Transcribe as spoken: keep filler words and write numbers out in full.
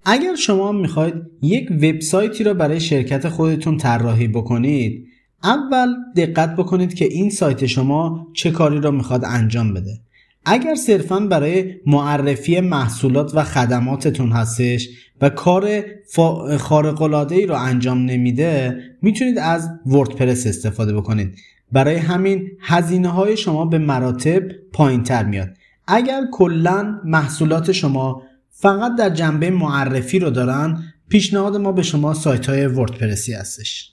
اگر شما میخواید یک وبسایتی را برای شرکت خودتون طراحی بکنید، اول دقت بکنید که این سایت شما چه کاری را میخواد انجام بده. اگر صرفاً برای معرفی محصولات و خدماتتون هستش و کار خارق‌العاده‌ای رو انجام نمیده، میتونید از وردپرس استفاده بکنید. برای همین هزینه‌های شما به مراتب پایین‌تر میاد. اگر کلاً محصولات شما فقط در جنبه معرفی رو دارن، پیشنهاد ما به شما سایت‌های وردپرسی هستش.